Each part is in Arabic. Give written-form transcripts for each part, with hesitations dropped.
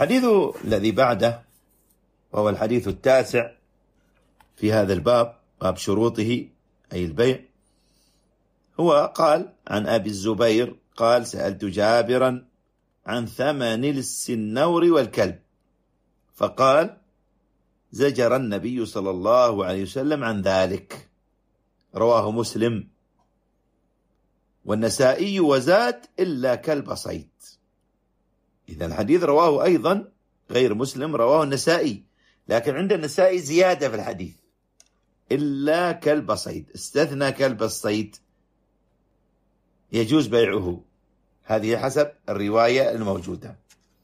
الحديث الذي بعده وهو الحديث التاسع في هذا الباب، باب شروطه أي البيع. هو قال عن أبي الزبير قال: سألت جابرا عن ثمن السنور والكلب، فقال: زجر النبي صلى الله عليه وسلم عن ذلك. رواه مسلم والنسائي وزاد: إلا كلب صيد. إذا الحديث رواه أيضا غير مسلم، رواه النسائي، لكن عند النسائي زيادة في الحديث: إلا كلب صيد، استثنى كلب الصيد يجوز بيعه. هذه حسب الرواية الموجودة.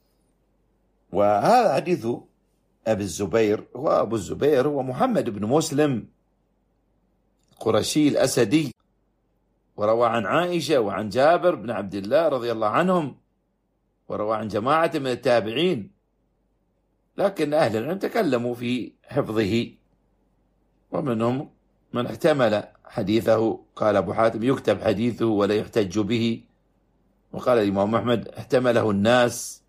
وهذا حديث أبي الزبير، وأبو الزبير هو محمد بن مسلم القرشي الأسدي، وروى عن عائشة وعن جابر بن عبد الله رضي الله عنهم، وروى عن جماعة من التابعين، لكن أهل العلم تكلموا في حفظه، ومنهم من احتمل حديثه. قال أبو حاتم: يكتب حديثه ولا يحتج به. وقال الإمام أحمد: احتمله الناس،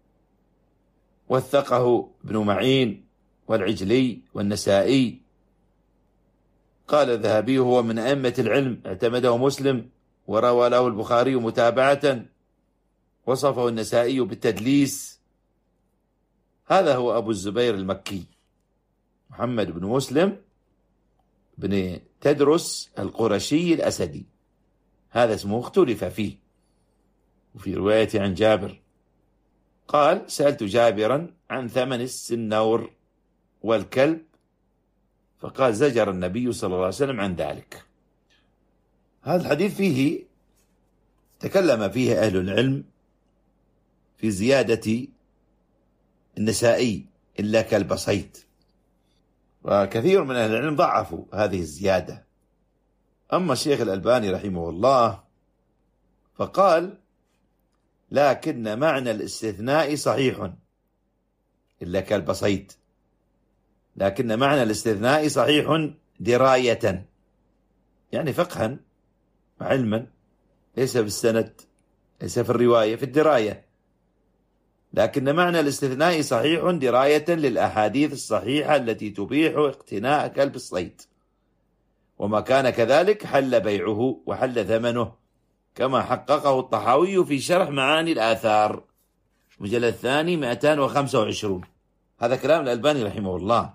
وثقه ابن معين والعجلي والنسائي. قال الذهبي: هو من أئمة العلم، اعتمده مسلم وروى له البخاري متابعة، وصفه النسائي بالتدليس. هذا هو أبو الزبير المكي محمد بن مسلم بن تدرس القرشي الأسدي، هذا اسمه اختلف فيه. وفي رواية عن جابر قال: سألت جابرا عن ثمن السنور والكلب، فقال: زجر النبي صلى الله عليه وسلم عن ذلك. هذا الحديث فيه تكلم فيه أهل العلم في زيادة النسائي: إلا كلب صيد، وكثير من أهل العلم ضعفوا هذه الزيادة. أما الشيخ الألباني رحمه الله فقال: لكن معنى الاستثناء صحيح، إلا كلب صيد، لكن معنى الاستثناء صحيح دراية، يعني فقها وعلما، ليس بالسند، ليس في الرواية، في الدراية. لكن معنى الاستثناء صحيح دراية للأحاديث الصحيحة التي تبيح اقتناء كلب الصيد، وما كان كذلك حل بيعه وحل ثمنه، كما حققه الطحاوي في شرح معاني الآثار مجلد الثاني 225. هذا كلام الألباني رحمه الله.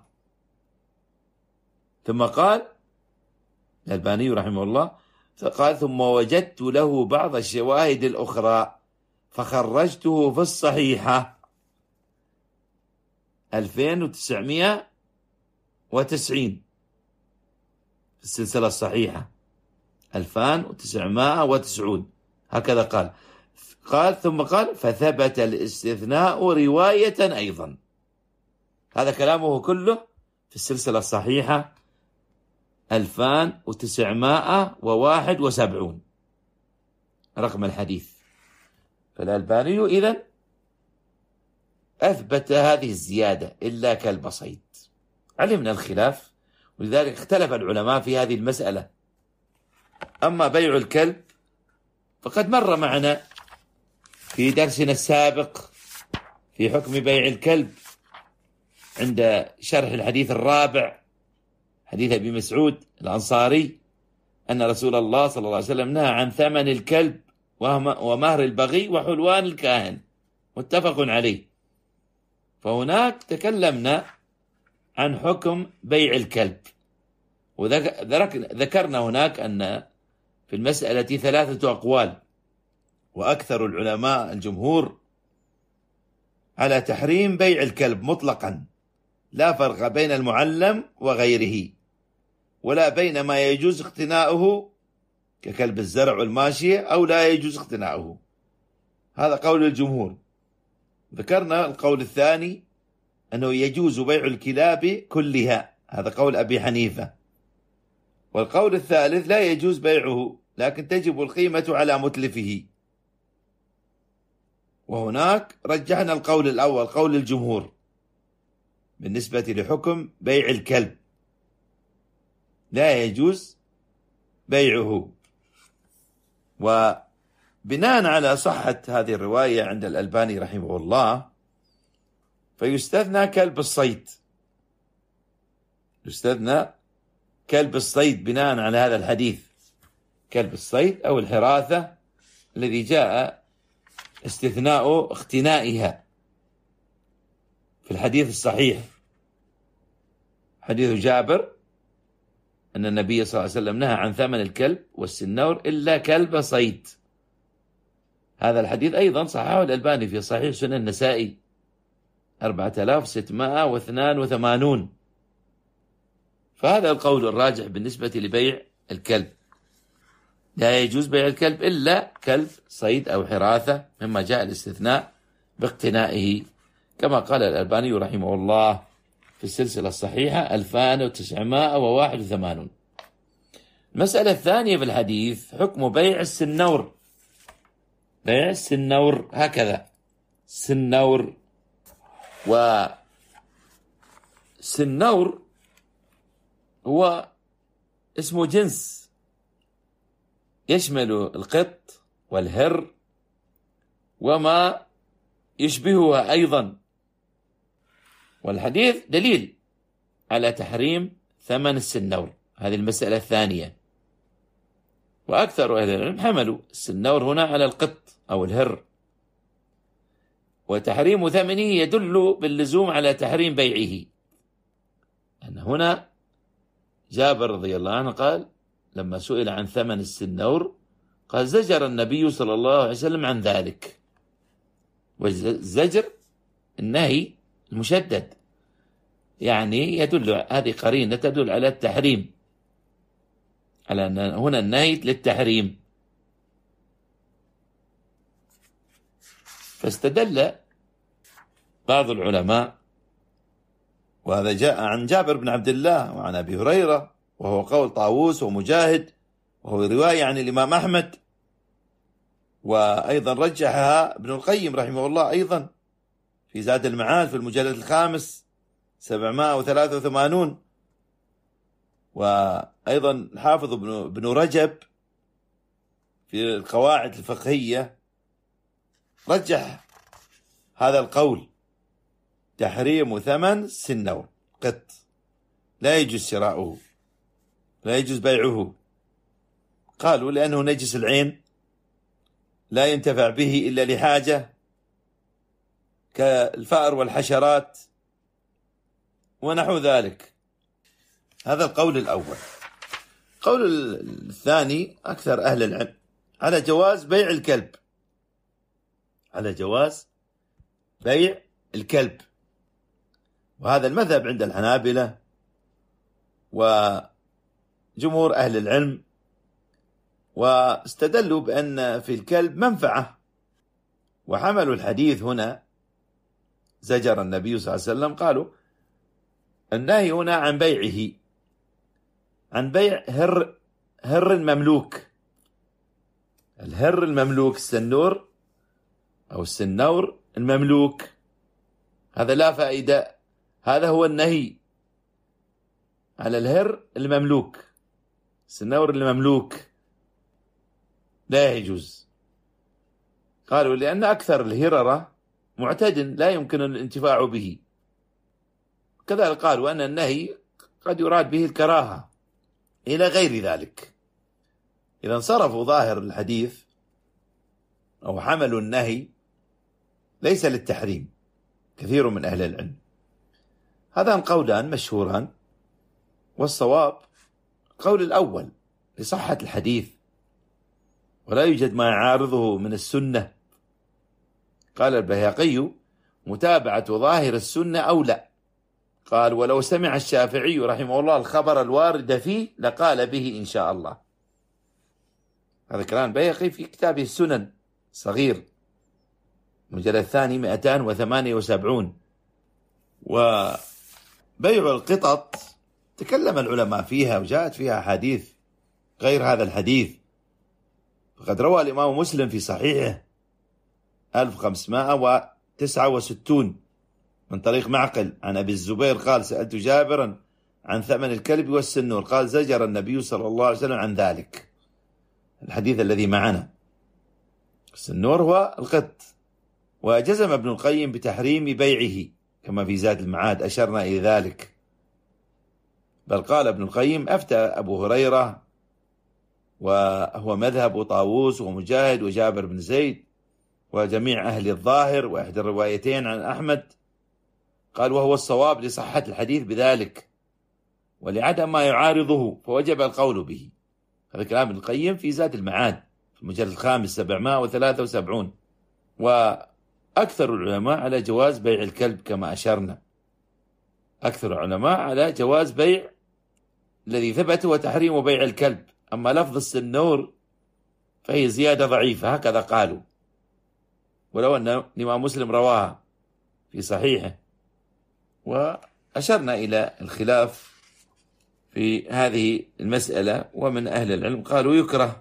ثم قال الألباني رحمه الله: فقال: ثم وجدت له بعض الشواهد الأخرى فخرجته في الصحيحة 2990، في السلسلة الصحيحة 2990، هكذا قال ثم قال: فثبت الاستثناء رواية أيضا. هذا كلامه كله في السلسلة الصحيحة 2971 رقم الحديث. فالألباني إذن أثبت هذه الزيادة: إلا كلب صيد. علمنا الخلاف، ولذلك اختلف العلماء في هذه المسألة. أما بيع الكلب فقد مر معنا في درسنا السابق في حكم بيع الكلب عند شرح الحديث الرابع، حديث أبي مسعود الأنصاري، أن رسول الله صلى الله عليه وسلم نهى عن ثمن الكلب ومهر البغي وحلوان الكاهن، متفق عليه. فهناك تكلمنا عن حكم بيع الكلب، وذكرنا هناك أن في المسألة 3 أقوال، وأكثر العلماء الجمهور على تحريم بيع الكلب مطلقا، لا فرق بين المعلم وغيره، ولا بين ما يجوز اقتناؤه ككلب الزرع والماشية أو لا يجوز اقتناؤه. هذا قول الجمهور. ذكرنا القول الثاني أنه يجوز بيع الكلاب كلها، هذا قول أبي حنيفة. والقول الثالث: لا يجوز بيعه، لكن تجب القيمة على متلفه. وهناك رجحنا القول الأول، قول الجمهور، بالنسبة لحكم بيع الكلب لا يجوز بيعه. وبناء على صحة هذه الرواية عند الألباني رحمه الله، فيستثنى كلب الصيد، يستثنى كلب الصيد بناء على هذا الحديث، كلب الصيد أو الحراثة الذي جاء استثناء اختنائها في الحديث الصحيح، حديث جابر أن النبي صلى الله عليه وسلم نهى عن ثمن الكلب والسنور إلا كلب صيد. هذا الحديث أيضا صححه الألباني في صحيح سنن النسائي 4682. فهذا القول الراجح بالنسبة لبيع الكلب، لا يجوز بيع الكلب إلا كلب صيد أو حراثة، مما جاء الاستثناء باقتنائه، كما قال الألباني رحمه الله في السلسلة الصحيحة 2981. المسألة الثانية في الحديث حكم بيع السنور. بيع السنور هكذا، سنور، وسنور هو اسمه جنس يشمل القط والهر وما يشبهها أيضا، والحديث دليل على تحريم ثمن السنور. هذه المسألة الثانية، وأكثر أهل العلم حملوا السنور هنا على القط أو الهر، وتحريم ثمنه يدل باللزوم على تحريم بيعه. أن هنا جابر رضي الله عنه قال لما سئل عن ثمن السنور قال زجر النبي صلى الله عليه وسلم عن ذلك، والزجر النهي المشدد، يعني يدل، هذه قرينة تدل على التحريم، على أن هنا النهي للتحريم. فاستدل بعض العلماء، وهذا جاء عن جابر بن عبد الله وعن أبي هريرة، وهو قول طاووس ومجاهد، وهو رواية عن الإمام أحمد، وأيضا رجحها ابن القيم رحمه الله أيضا في زاد المعاد في المجلد 5 783، وأيضا الحافظ ابن رجب في القواعد الفقهية رجح هذا القول، تحريم ثمن السنور قط، لا يجوز شراؤه، لا يجوز بيعه. قالوا لأنه نجس العين، لا ينتفع به إلا لحاجة كالفأر والحشرات ونحو ذلك. هذا القول الأول. القول الثاني أكثر أهل العلم على جواز بيع الكلب، على جواز بيع الكلب، وهذا المذهب عند الحنابلة وجمهور أهل العلم، واستدلوا بأن في الكلب منفعة، وحملوا الحديث هنا زجر النبي صلى الله عليه وسلم، قالوا النهي هنا عن بيعه، عن بيع هر المملوك، الهر المملوك، السنور أو السنور المملوك، هذا لا فائدة، هذا هو النهي على الهر المملوك، السنور المملوك لا يجوز. قالوا لأن أكثر الهررة معتد لا يمكن الانتفاع به. كذلك قالوا أن النهي قد يراد به الكراهة إلى غير ذلك. إذا صرفوا ظاهر الحديث أو حملوا النهي ليس للتحريم كثير من أهل العلم. هذان قولان مشهوران، والصواب القول الأول لصحة الحديث، ولا يوجد ما يعارضه من السنة. قال البيهقي متابعة ظاهر السنة أولى، قال ولو سمع الشافعي رحمه الله الخبر الوارد فيه لقال به إن شاء الله. هذا كلام البيهقي في كتابه السنن صغير مجلد الثاني 278. وبيع القطط تكلم العلماء فيها وجاءت فيها حديث غير هذا الحديث، فقد روى الإمام مسلم في صحيحه 1569 من طريق معقل عن أبي الزبير قال سألت جابرا عن ثمن الكلب والسنور قال زجر النبي صلى الله عليه وسلم عن ذلك. الحديث الذي معنا السنور هو القط، وجزم ابن القيم بتحريم بيعه كما في زاد المعاد أشرنا إلى ذلك. بل قال ابن القيم: أفتى أبو هريرة، وهو مذهب طاووس ومجاهد وجابر بن زيد وجميع أهل الظاهر وإحدى الروايتين عن أحمد، قال: وهو الصواب لصحة الحديث بذلك ولعدم ما يعارضه، فوجب القول به. هذا كلام ابن القيم في زاد المعاد في المجلد 5 773. وأكثر العلماء على جواز بيع الكلب كما أشرنا، أكثر العلماء على جواز بيع الذي ثبت وتحريم بيع الكلب. أما لفظ السنور فهي زيادة ضعيفة، هكذا قالوا، ولو أن الإمام مسلم رواها في صحيحه. وأشرنا إلى الخلاف في هذه المسألة، ومن أهل العلم قالوا يكره.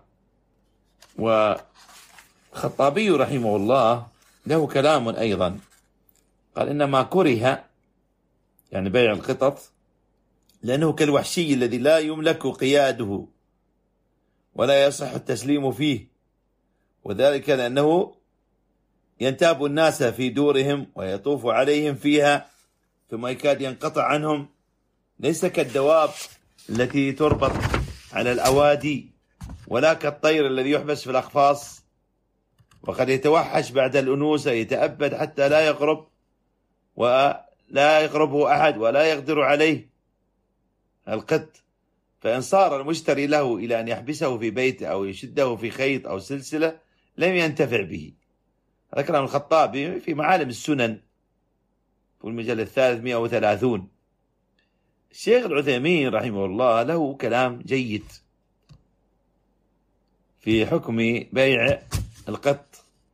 والخطابي رحمه الله له كلام أيضا، قال: إنما كره يعني بيع القطط لأنه كالوحشي الذي لا يملك قياده ولا يصح التسليم فيه، وذلك لأنه ينتاب الناس في دورهم ويطوف عليهم فيها ثم يكاد ينقطع عنهم، ليس كالدواب التي تربط على الأوادي، ولا كالطير الذي يحبس في الأقفاص وقد يتوحش بعد الأنوثة، يتأبد حتى لا يقرب ولا يقربه أحد ولا يقدر عليه القط، فإن صار المشتري له إلى أن يحبسه في بيته أو يشده في خيط أو سلسلة لم ينتفع به. هذا كلام الخطابي في معالم السنن في المجلد 330. الشيخ العثيمين رحمه الله له كلام جيد في حكم بيع القط.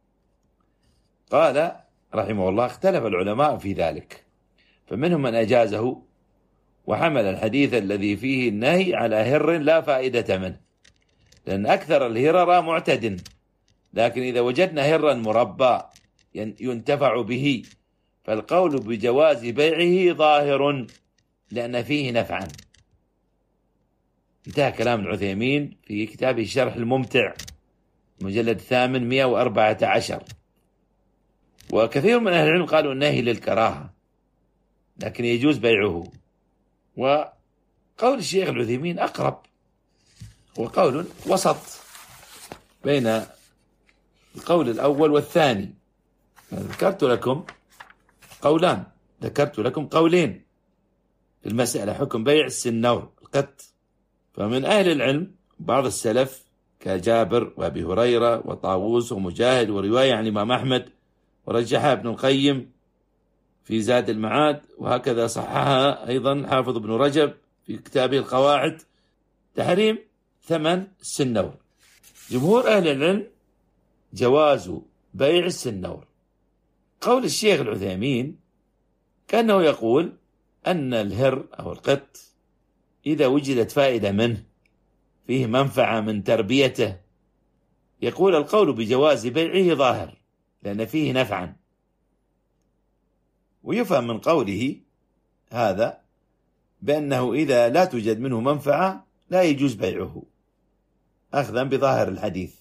قال رحمه الله: اختلف العلماء في ذلك، فمنهم من أجازه وحمل الحديث الذي فيه النهي على هر لا فائدة منه، لأن أكثر الهرر معتد، لكن إذا وجدنا هرا مربى ينتفع به فالقول بجواز بيعه ظاهر لأن فيه نفعا. انتهى كلام العثيمين في كتابه الشرح الممتع مجلد 814. وكثير من أهل العلم قالوا النهي للكراهة لكن يجوز بيعه. وقول الشيخ العثيمين أقرب، وقول وسط بين القول الأول والثاني. ذكرت لكم قولين في المسألة، حكم بيع السنور القط. فمن أهل العلم بعض السلف كجابر وأبي هريرة وطاووس ومجاهد، ورواية عن الإمام أحمد ورجحها ابن القيم في زاد المعاد، وهكذا صححها أيضا حافظ ابن رجب في كتابه القواعد، تحريم ثمن السنور. جمهور أهل العلم جواز بيع السنور. قول الشيخ العثيمين كأنه يقول أن الهر أو القط إذا وجدت فائدة منه، فيه منفعة من تربيته، يقول القول بجواز بيعه ظاهر لأن فيه نفعا. ويفهم من قوله هذا بأنه إذا لا توجد منه منفعة لا يجوز بيعه، أخذا بظاهر الحديث.